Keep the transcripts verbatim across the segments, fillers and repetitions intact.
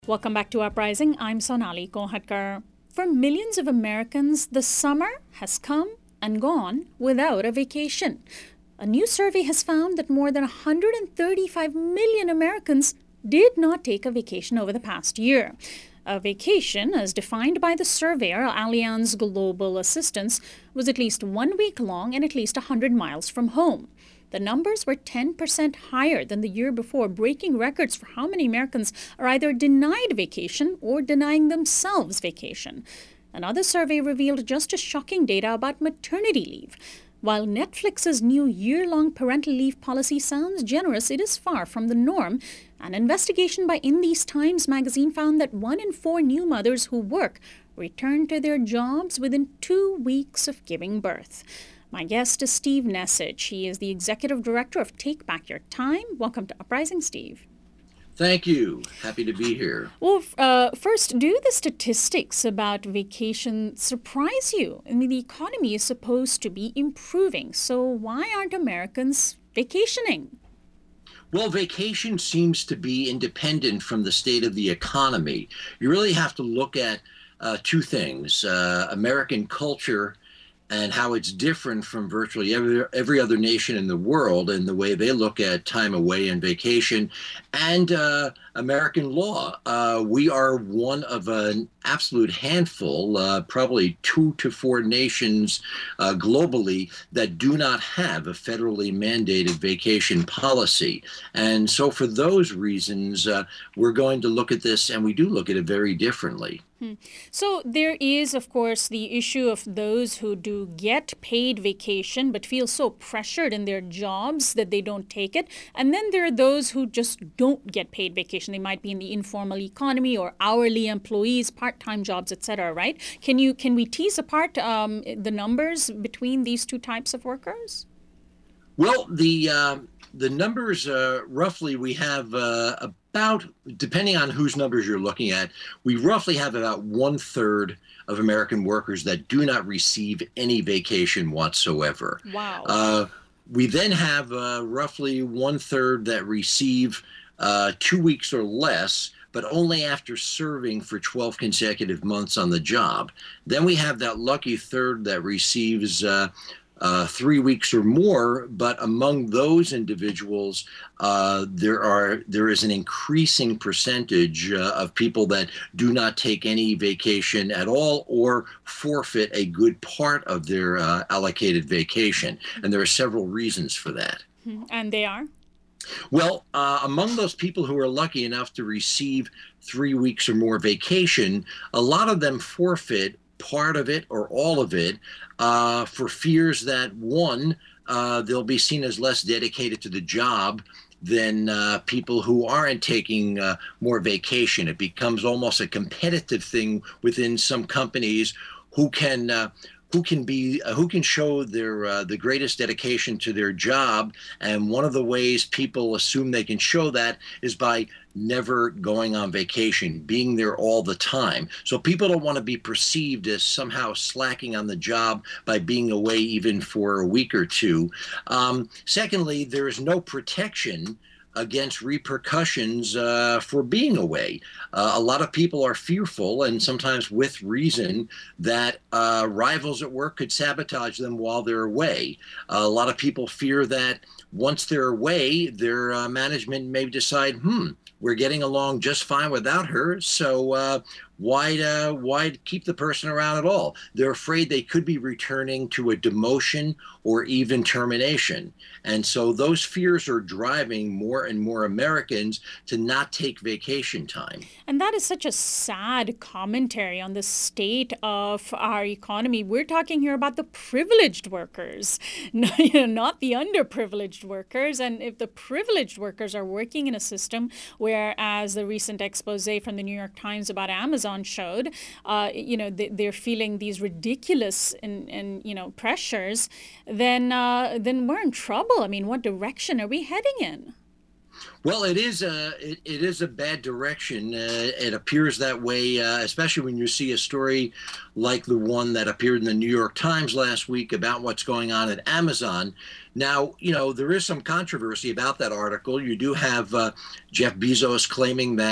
Welcome back to Uprising. I'm Sonali Kohatkar. For millions of Americans, the summer has come and gone without a vacation. A new survey has found that more than one hundred thirty-five million Americans did not take a vacation over the past year. A vacation, as defined by the surveyor Allianz Global Assistance, was at least one week long and at least one hundred miles from home. The numbers were ten percent higher than the year before, breaking records for how many Americans are either denied vacation or denying themselves vacation. Another survey revealed just as shocking data about maternity leave. While Netflix's new year-long parental leave policy sounds generous, it is far from the norm. An investigation by In These Times magazine found that one in four new mothers who work return to their jobs within two weeks of giving birth. My guest is Steve Nessich. He is the executive director of Take Back Your Time. Welcome to Uprising, Steve. Thank you. Happy to be here. Well, uh, first, do the statistics about vacation surprise you? I mean, the economy is supposed to be improving, so why aren't Americans vacationing? Well, vacation seems to be independent from the state of the economy. You really have to look at uh, two things, uh, American culture and how it's different from virtually every, every other nation in the world and the way they look at time away and vacation, and uh, American law. Uh, we are one of an absolute handful, uh, probably two to four nations uh, globally that do not have a federally mandated vacation policy. And so for those reasons, uh, we're going to look at this, and we do look at it very differently. Hmm. So there is, of course, the issue of those who do get paid vacation but feel so pressured in their jobs that they don't take it. And then there are those who just don't get paid vacation. They might be in the informal economy or hourly employees, part-time jobs, et cetera, right? Can you can we tease apart um, the numbers between these two types of workers? Well, the uh, the numbers, uh, roughly, we have uh, about, depending on whose numbers you're looking at, we roughly have about one third of American workers that do not receive any vacation whatsoever. Wow. Uh, we then have uh, roughly one third that receive uh, two weeks or less, but only after serving for twelve consecutive months on the job. Then we have that lucky third that receives uh, Uh, three weeks or more, but among those individuals, uh, there are there is an increasing percentage uh, of people that do not take any vacation at all or forfeit a good part of their uh, allocated vacation. And there are several reasons for that. And they are? Well, uh, among those people who are lucky enough to receive three weeks or more vacation, a lot of them forfeit part of it or all of it uh, for fears that, one, uh, they'll be seen as less dedicated to the job than uh, people who aren't taking uh, more vacation. It becomes almost a competitive thing within some companies who can uh, who can be uh, who can show their uh, the greatest dedication to their job. And one of the ways people assume they can show that is by never going on vacation, being there all the time. So people don't want to be perceived as somehow slacking on the job by being away even for a week or two. Um, secondly, there is no protection against repercussions uh, for being away. Uh, a lot of people are fearful, and sometimes with reason, that uh, rivals at work could sabotage them while they're away. Uh, a lot of people fear that once they're away, their uh, management may decide, hmm, we're getting along just fine without her, so uh, why uh, why keep the person around at all? They're afraid they could be returning to a demotion or even termination. And so those fears are driving more and more Americans to not take vacation time. And that is such a sad commentary on the state of our economy. We're talking here about the privileged workers, not the underprivileged workers. And if the privileged workers are working in a system where, as the recent expose from the New York Times about Amazon showed, uh, you know, they, they're feeling these ridiculous and, and you know, pressures, then uh, then we're in trouble. I mean, what direction are we heading in? Well, it is a it, it is a bad direction. Uh, it appears that way, uh, especially when you see a story like the one that appeared in the New York Times last week about what's going on at Amazon. Now, you know, there is some controversy about that article. You do have uh, Jeff Bezos claiming that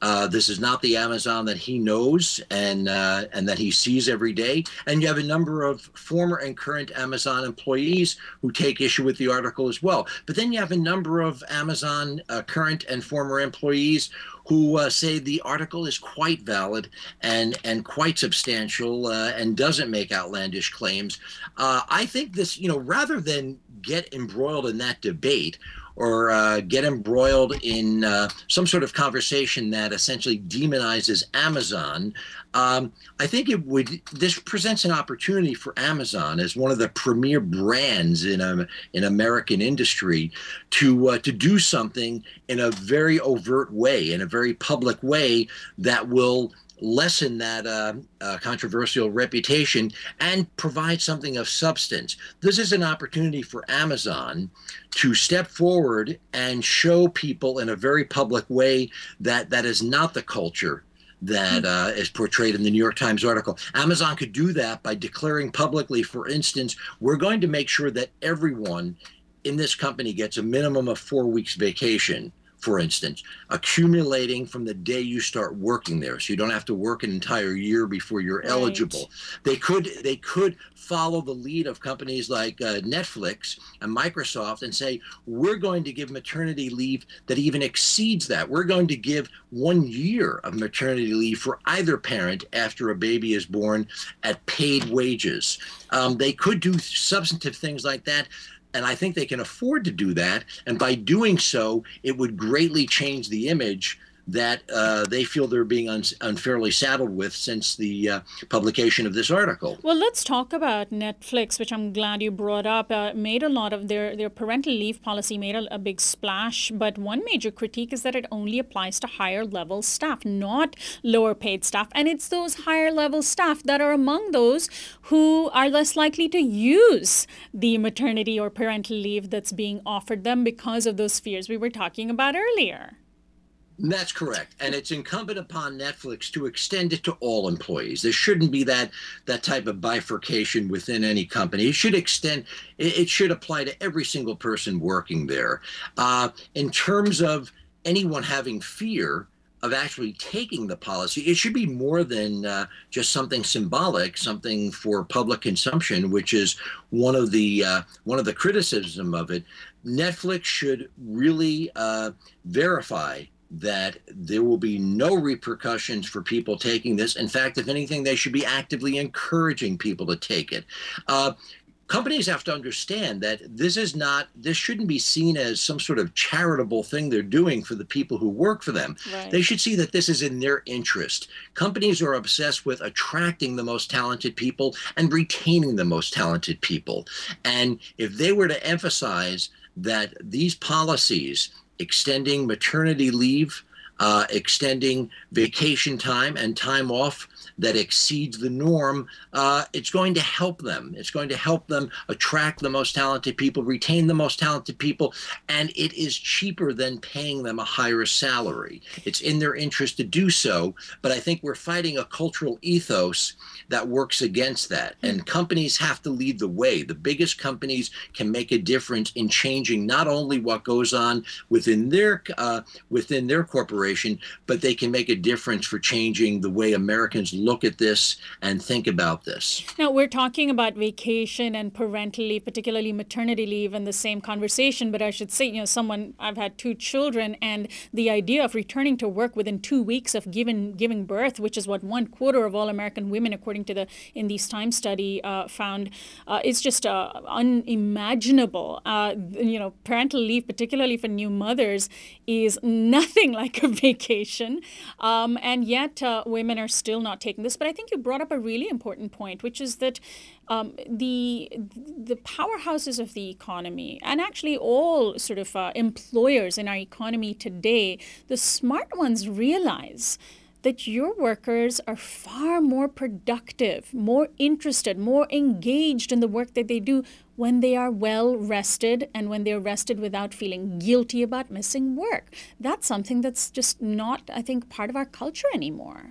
Uh, this is not the Amazon that he knows and uh, and that he sees every day. And you have a number of former and current Amazon employees who take issue with the article as well. But then you have a number of Amazon uh, current and former employees who uh, say the article is quite valid and and quite substantial uh, and doesn't make outlandish claims. Uh, I think this, you know, rather than get embroiled in that debate or uh, get embroiled in uh, some sort of conversation that essentially demonizes Amazon, um, I think it would. This presents an opportunity for Amazon as one of the premier brands in a, in American industry to uh, to do something in a very overt way, in a very public way that will lessen that uh, uh, controversial reputation and provide something of substance. This is an opportunity for Amazon to step forward and show people in a very public way that that is not the culture that uh, is portrayed in the New York Times article. Amazon could do that by declaring publicly, for instance, we're going to make sure that everyone in this company gets a minimum of four weeks vacation, for instance, accumulating from the day you start working there, so you don't have to work an entire year before you're Right. eligible. They could they could follow the lead of companies like uh, Netflix and Microsoft and say, we're going to give maternity leave that even exceeds that. We're going to give one year of maternity leave for either parent after a baby is born at paid wages. Um, they could do substantive things like that. And I think they can afford to do that. And by doing so, it would greatly change the image that uh, they feel they're being un- unfairly saddled with since the uh, publication of this article. Well, let's talk about Netflix, which I'm glad you brought up. Uh, made a lot of their, their parental leave policy made a, a big splash, but one major critique is that it only applies to higher level staff, not lower paid staff. And it's those higher level staff that are among those who are less likely to use the maternity or parental leave that's being offered them because of those fears we were talking about earlier. That's correct. And it's incumbent upon Netflix to extend it to all employees. There shouldn't be that that type of bifurcation within any company. It should extend, it, it should apply to every single person working there. Uh, in terms of anyone having fear of actually taking the policy, it should be more than uh, just something symbolic, something for public consumption, which is one of the uh, one of the criticism of it. Netflix should really uh, verify that there will be no repercussions for people taking this. In fact, if anything, they should be actively encouraging people to take it. Uh, companies have to understand that this is not, this shouldn't be seen as some sort of charitable thing they're doing for the people who work for them. Right. They should see that this is in their interest. Companies are obsessed with attracting the most talented people and retaining the most talented people. And if they were to emphasize that these policies, extending maternity leave, uh, extending vacation time and time off that exceeds the norm, uh, it's going to help them. It's going to help them attract the most talented people, retain the most talented people, and it is cheaper than paying them a higher salary. It's in their interest to do so, but I think we're fighting a cultural ethos that works against that. And companies have to lead the way. The biggest companies can make a difference in changing not only what goes on within their uh, within their corporation, but they can make a difference for changing the way Americans look at this and think about this. Now, we're talking about vacation and parental leave, particularly maternity leave, in the same conversation. But I should say, you know, someone, I've had two children, and the idea of returning to work within two weeks of giving giving birth, which is what one quarter of all American women, according to the in these Time study, uh, found, uh, is just uh, unimaginable. Uh, you know, parental leave, particularly for new mothers, is nothing like a vacation, um, and yet uh, women are still not taking this. But I think you brought up a really important point, which is that um, the the powerhouses of the economy, and actually all sort of uh, employers in our economy today, the smart ones realize that your workers are far more productive, more interested, more engaged in the work that they do when they are well rested and when they're rested without feeling guilty about missing work. That's something that's just not, I think, part of our culture anymore.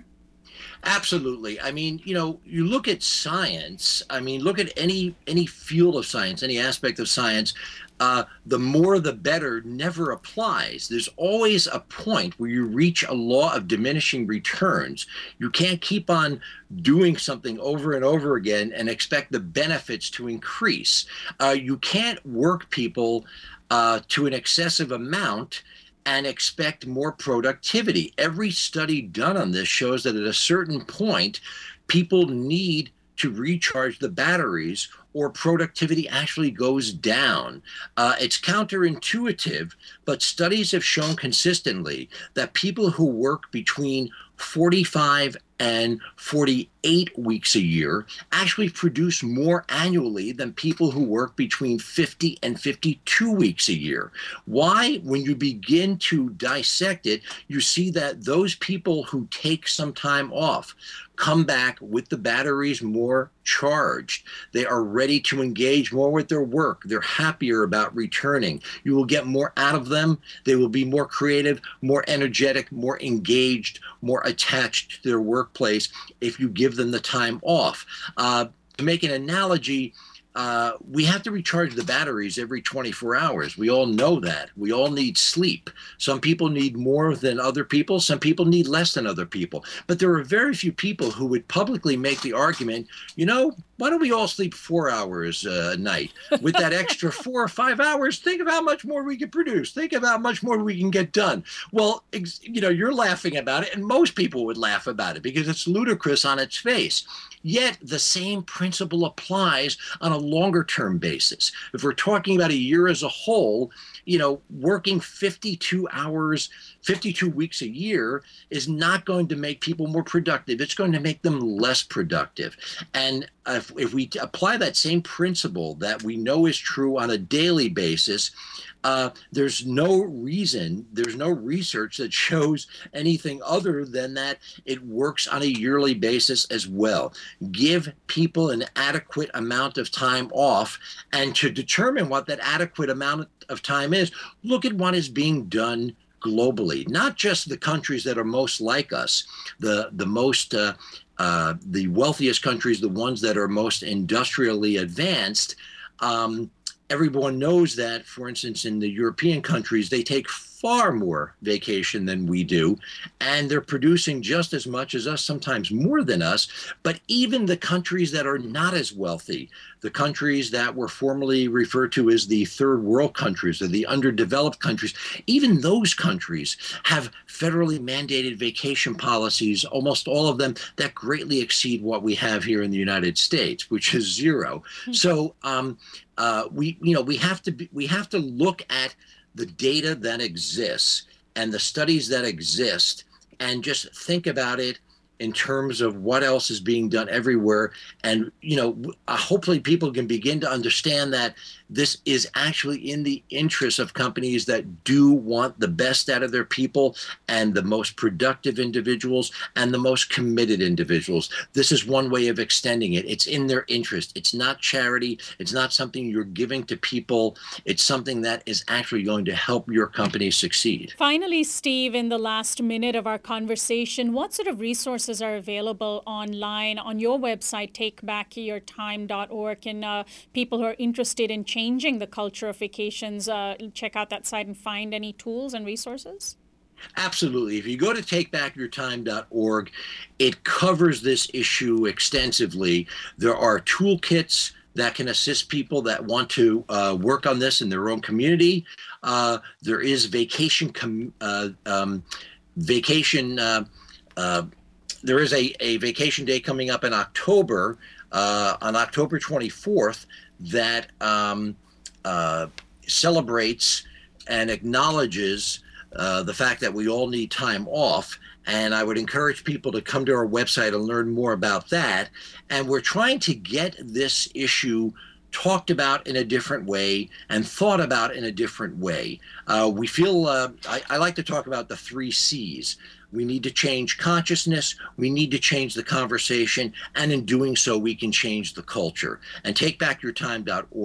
Absolutely. I mean, you know, you look at science. I mean, look at any any field of science, any aspect of science. Uh, the more, the better never applies. There's always a point where you reach a law of diminishing returns. You can't keep on doing something over and over again and expect the benefits to increase. Uh, you can't work people uh, to an excessive amount and expect more productivity. Every study done on this shows that at a certain point, people need to recharge the batteries or productivity actually goes down. Uh, it's counterintuitive, but studies have shown consistently that people who work between forty-five and forty-eight weeks a year actually produce more annually than people who work between fifty and fifty-two weeks a year. Why? When you begin to dissect it, you see that those people who take some time off come back with the batteries more charged. They are ready to engage more with their work. They're happier about returning. You will get more out of them. They will be more creative, more energetic, more engaged, more attached to their workplace if you give them the time off. Uh, to make an analogy, Uh, we have to recharge the batteries every twenty-four hours. We all know that. We all need sleep. Some people need more than other people. Some people need less than other people. But there are very few people who would publicly make the argument, you know, why don't we all sleep four hours uh, a night? With that extra four or five hours, think of how much more we can produce. Think of how much more we can get done. Well, ex- you know, you're laughing about it, and most people would laugh about it because it's ludicrous on its face. Yet the same principle applies on a longer term basis. If we're talking about a year as a whole, you know, working fifty-two hours, fifty-two weeks a year is not going to make people more productive. It's going to make them less productive. And if, if we apply that same principle that we know is true on a daily basis, Uh, there's no reason, there's no research that shows anything other than that it works on a yearly basis as well. Give people an adequate amount of time off, and to determine what that adequate amount of time is, look at what is being done globally, not just the countries that are most like us, the, the most, uh, uh, the wealthiest countries, the ones that are most industrially advanced. Um, Everyone knows that, for instance, in the European countries, they take far more vacation than we do, and they're producing just as much as us, sometimes more than us. But even the countries that are not as wealthy, the countries that were formerly referred to as the third world countries or the underdeveloped countries, even those countries have federally mandated vacation policies, almost all of them that greatly exceed what we have here in the United States, which is zero. Mm-hmm. So um, uh, we, you know, we have to be, we have to look at the data that exists and the studies that exist and just think about it in terms of what else is being done everywhere. And, you know, uh, hopefully people can begin to understand that this is actually in the interest of companies that do want the best out of their people and the most productive individuals and the most committed individuals. This is one way of extending it. It's in their interest. It's not charity. It's not something you're giving to people. It's something that is actually going to help your company succeed. Finally, Steve, in the last minute of our conversation, what sort of resources are available online on your website, take back your time dot org, and uh, people who are interested in changing the culture of vacations, uh, check out that site and find any tools and resources? Absolutely. If you go to take back your time dot org, it covers this issue extensively. There are toolkits that can assist people that want to uh, work on this in their own community. Uh, there is vacation, com- uh, um, vacation, uh, uh, there is a, a vacation day coming up in October, uh, on October twenty-fourth, that um, uh, celebrates and acknowledges uh, the fact that we all need time off. And I would encourage people to come to our website and learn more about that. And we're trying to get this issue talked about in a different way and thought about in a different way. Uh, we feel, uh, I, I like to talk about the three C's. We need to change consciousness, we need to change the conversation, and in doing so, we can change the culture. And take back your time dot org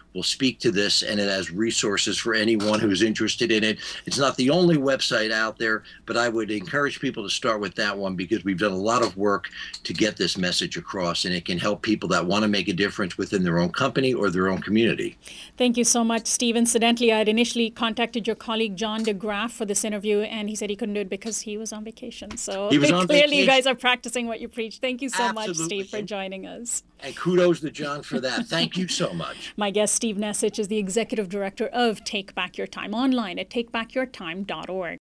will speak to this, and it has resources for anyone who's interested in it. It's not the only website out there, but I would encourage people to start with that one because we've done a lot of work to get this message across, and it can help people that want to make a difference within their own company or their own community. Thank you so much, Steve. Incidentally, I had initially contacted your colleague John DeGraff for this interview, and he said he couldn't do it because he was on vacation. So he was on clearly vacation. You guys are practicing what you preach. Thank you so Absolutely. much, Steve, for joining us. And kudos to John for that. Thank you so much. My guest, Steve Nessich, is the Executive Director of Take Back Your Time, online at take back your time dot org.